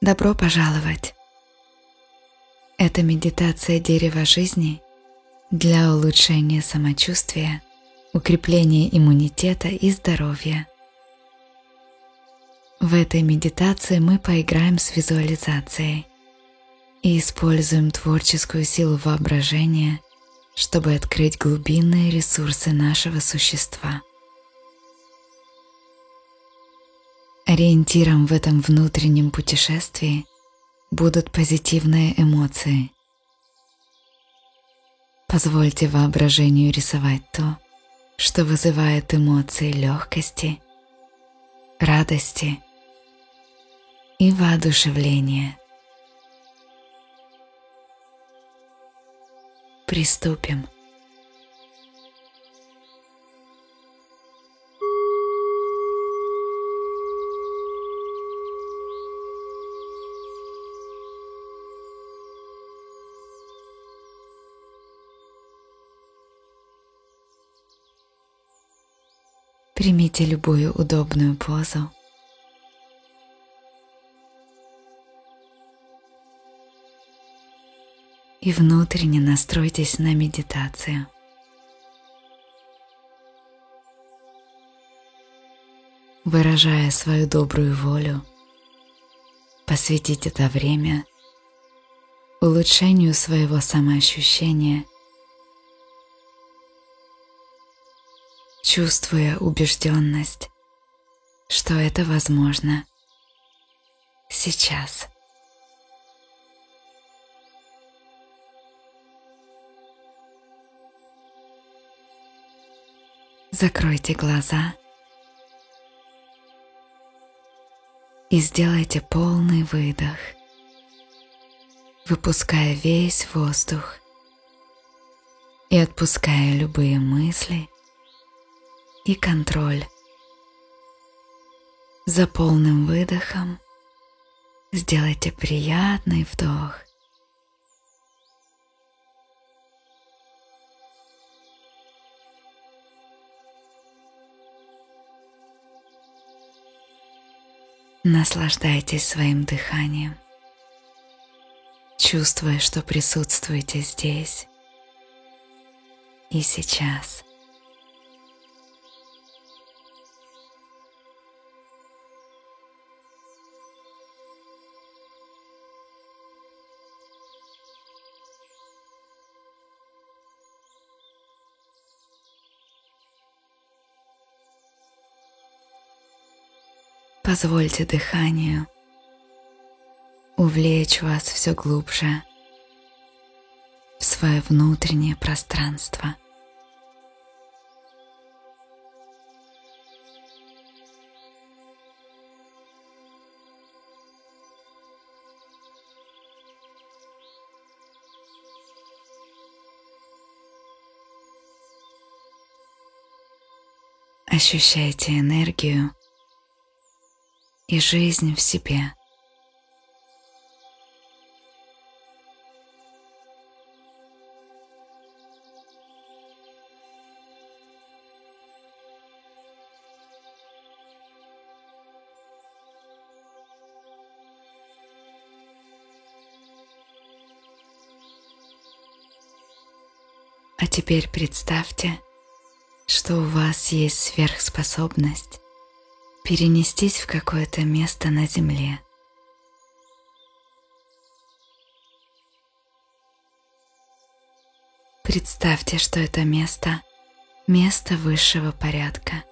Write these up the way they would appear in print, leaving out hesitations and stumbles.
Добро пожаловать! Это медитация дерева жизни для улучшения самочувствия, укрепления иммунитета и здоровья. В этой медитации мы поиграем с визуализацией и используем творческую силу воображения, чтобы открыть глубинные ресурсы нашего существа. Ориентиром в этом внутреннем путешествии будут позитивные эмоции. Позвольте воображению рисовать то, что вызывает эмоции легкости, радости и воодушевления. Приступим. Примите любую удобную позу. И внутренне настройтесь на медитацию. Выражая свою добрую волю, посвятить это время улучшению своего самоощущения, чувствуя убежденность, что это возможно сейчас. Закройте глаза и сделайте полный выдох, выпуская весь воздух и отпуская любые мысли и контроль. За полным выдохом сделайте приятный вдох. Наслаждайтесь своим дыханием, чувствуя, что присутствуете здесь и сейчас. Позвольте дыханию увлечь вас все глубже в свое внутреннее пространство. Ощущайте энергию и жизнь в себе. А теперь представьте, что у вас есть сверхспособность перенестись в какое-то место на Земле. Представьте, что это место высшего порядка.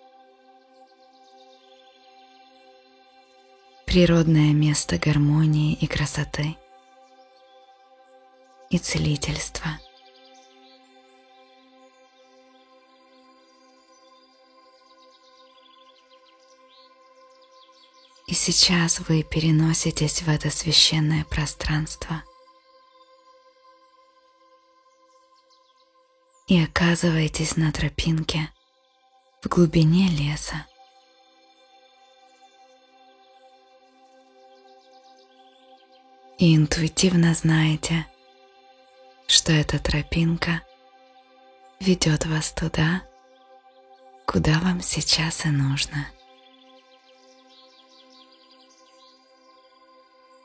Природное место гармонии и красоты и целительства. И сейчас вы переноситесь в это священное пространство и оказываетесь на тропинке в глубине леса. И интуитивно знаете, что эта тропинка ведет вас туда, куда вам сейчас и нужно.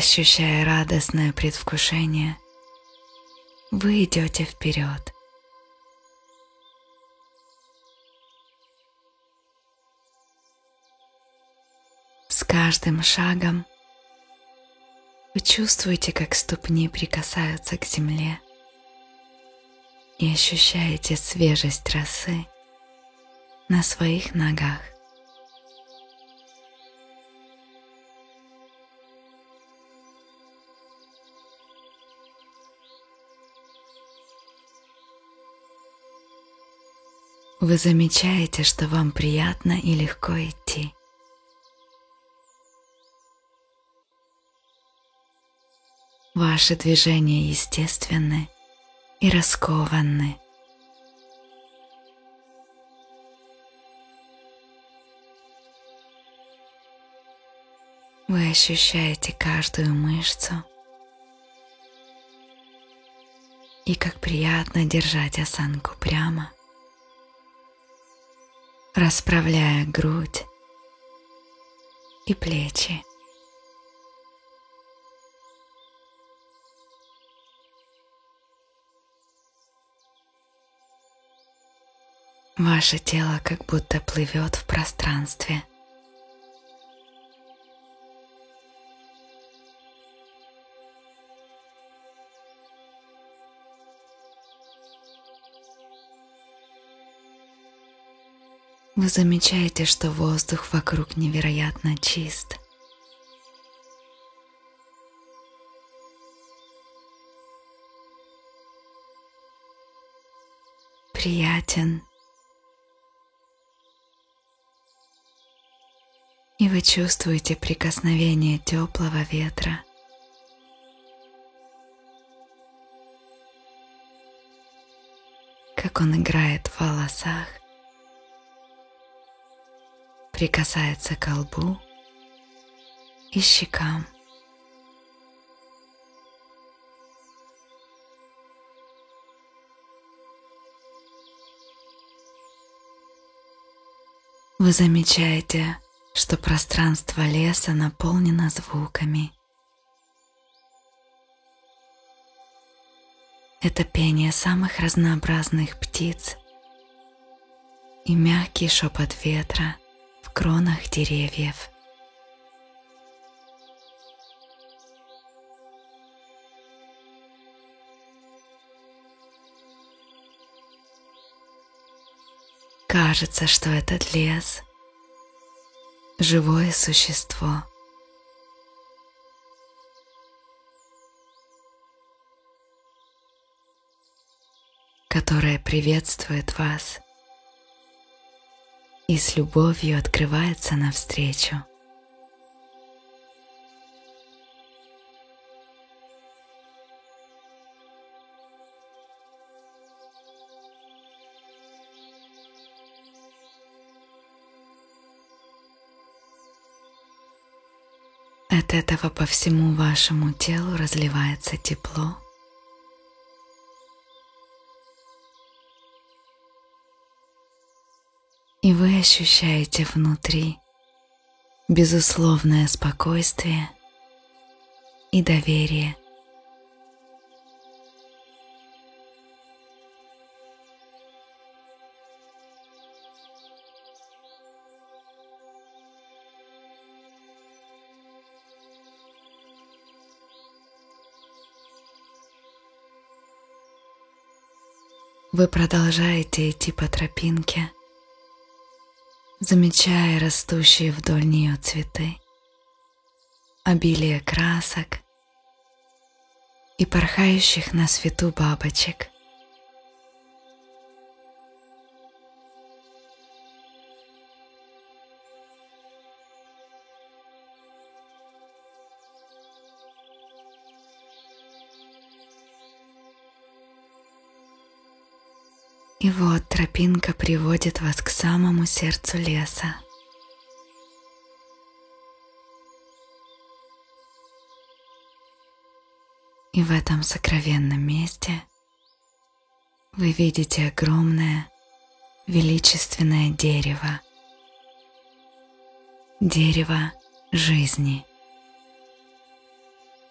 Ощущая радостное предвкушение, вы идете вперед. С каждым шагом вы чувствуете, как ступни прикасаются к земле и ощущаете свежесть росы на своих ногах. Вы замечаете, что вам приятно и легко идти. Ваши движения естественны и раскованы. Вы ощущаете каждую мышцу и как приятно держать осанку прямо, расправляя грудь и плечи. Ваше тело как будто плывет в пространстве. Вы замечаете, что воздух вокруг невероятно чист. Приятен. И вы чувствуете прикосновение теплого ветра. Как он играет в волосах, прикасается к лбу и щекам. Вы замечаете, что пространство леса наполнено звуками. Это пение самых разнообразных птиц и мягкий шепот ветра в кронах деревьев. Кажется, что этот лес — живое существо. Которое приветствует вас и с любовью открывается навстречу. От этого по всему вашему телу разливается тепло. И вы ощущаете внутри безусловное спокойствие и доверие. Вы продолжаете идти по тропинке, замечая растущие вдоль нее цветы, обилие красок и порхающих на свету бабочек. И вот тропинка приводит вас к самому сердцу леса. И в этом сокровенном месте вы видите огромное, величественное дерево. Дерево жизни.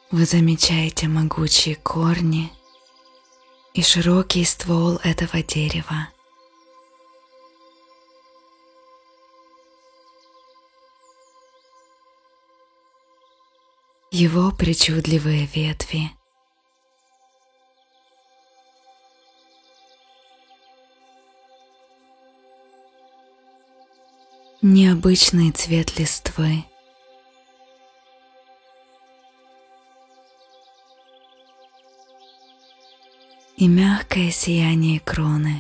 Вы замечаете могучие корни и широкий ствол этого дерева. Его причудливые ветви. Необычный цвет листвы. И мягкое сияние кроны.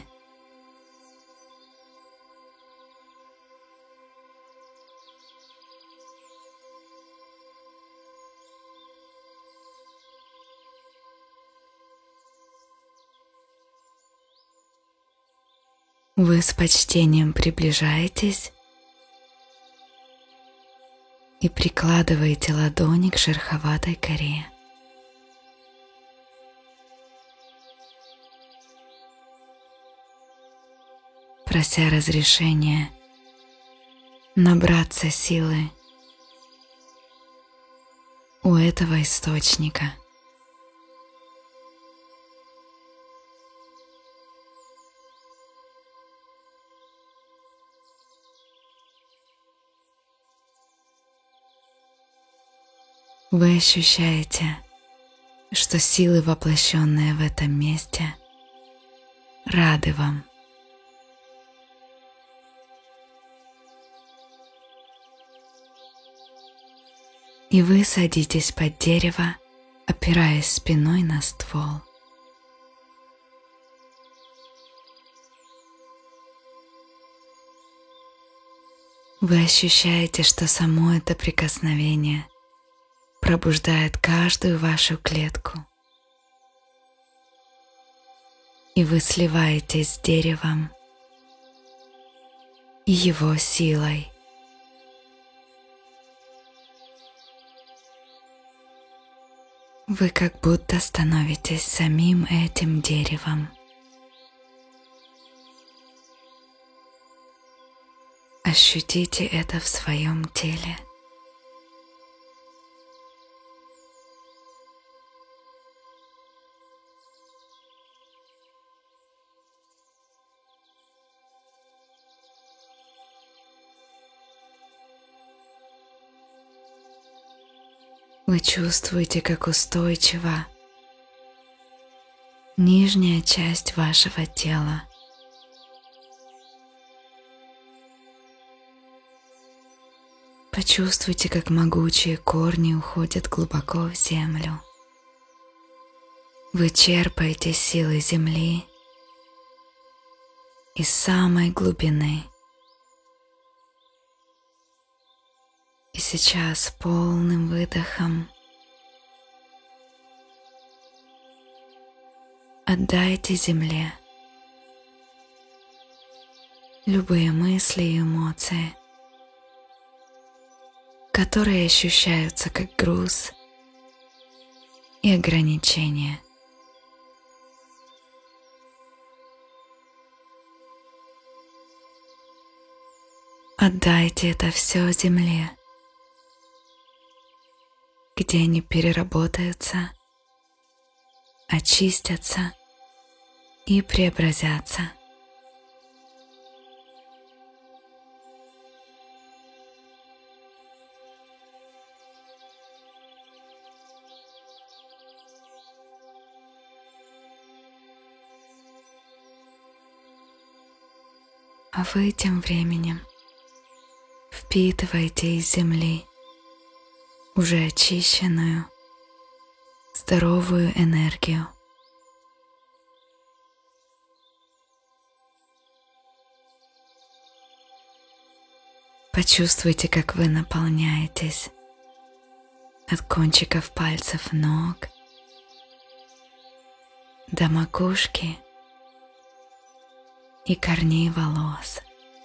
Вы с почтением приближаетесь и прикладываете ладони к шероховатой коре. Прося разрешения набраться силы у этого источника. Вы ощущаете, что силы, воплощенные в этом месте, рады вам. И вы садитесь под дерево, опираясь спиной на ствол. Вы ощущаете, что само это прикосновение пробуждает каждую вашу клетку. И вы сливаетесь с деревом и его силой. Вы как будто становитесь самим этим деревом. Ощутите это в своем теле. Вы чувствуете, как устойчива нижняя часть вашего тела. Почувствуйте, как могучие корни уходят глубоко в землю. Вы черпаете силы земли из самой глубины. И сейчас полным выдохом отдайте земле любые мысли и эмоции, которые ощущаются как груз и ограничения. Отдайте это все земле, где они переработаются, очистятся и преобразятся. А вы тем временем впитываете из земли уже очищенную, здоровую энергию. Почувствуйте, как вы наполняетесь от кончиков пальцев ног до макушки и корней волос.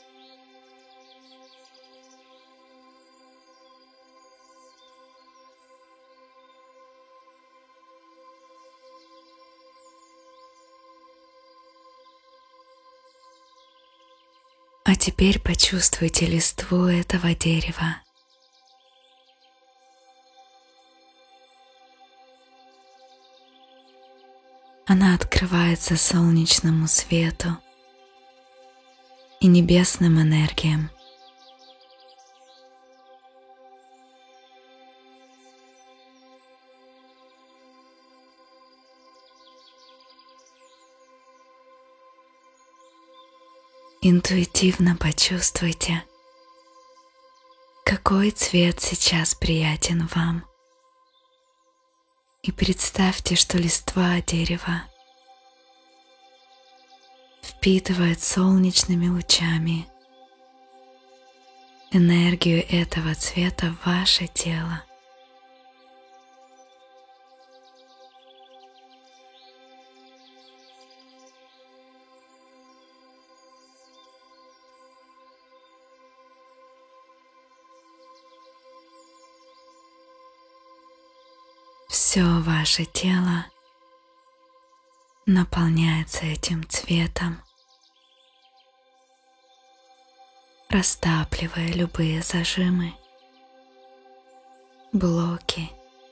А теперь почувствуйте листву этого дерева. Она открывается солнечному свету и небесным энергиям. Интуитивно почувствуйте, какой цвет сейчас приятен вам. И представьте, что листва дерева впитывает солнечными лучами энергию этого цвета в ваше тело. Все ваше тело наполняется этим цветом, растапливая любые зажимы, блоки,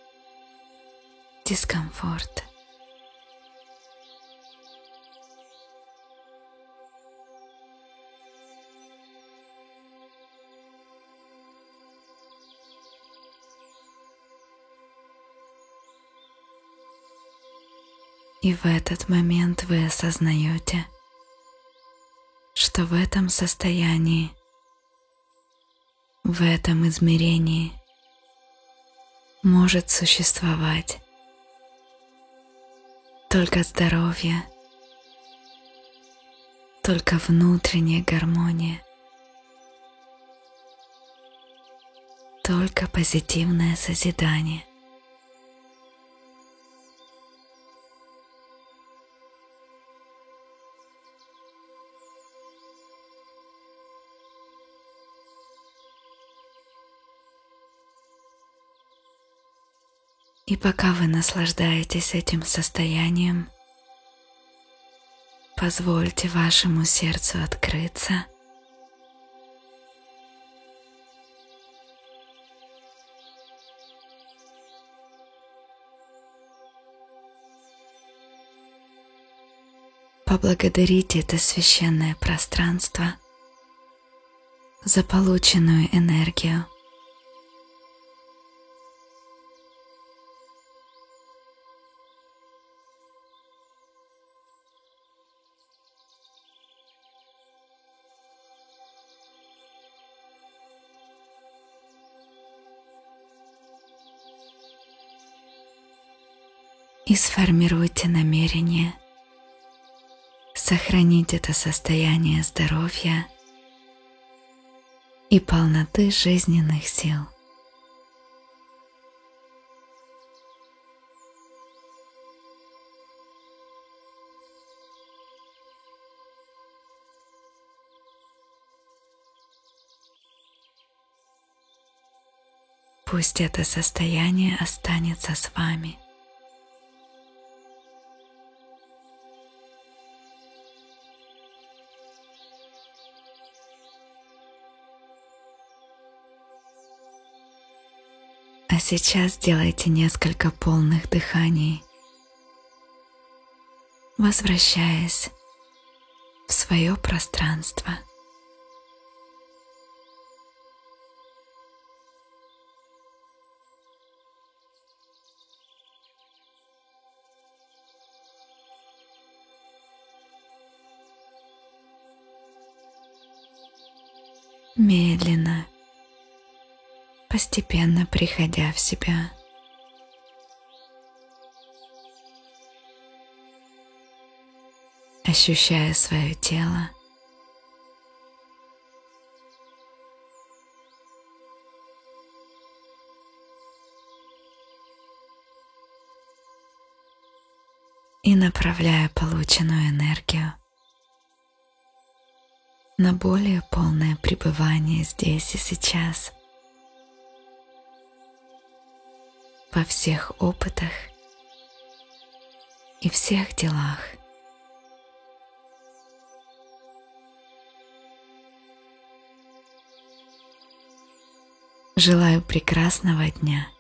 дискомфорт. И в этот момент вы осознаете, что в этом состоянии, в этом измерении может существовать только здоровье, только внутренняя гармония, только позитивное созидание. И пока вы наслаждаетесь этим состоянием, позвольте вашему сердцу открыться. Поблагодарите это священное пространство за полученную энергию. И сформируйте намерение сохранить это состояние здоровья и полноты жизненных сил. Пусть это состояние останется с вами. А сейчас сделайте несколько полных дыханий, возвращаясь в свое пространство. Медленно, постепенно приходя в себя. Ощущая свое тело, и направляя полученную энергию на более полное пребывание здесь и сейчас, во всех опытах и всех делах. Желаю прекрасного дня.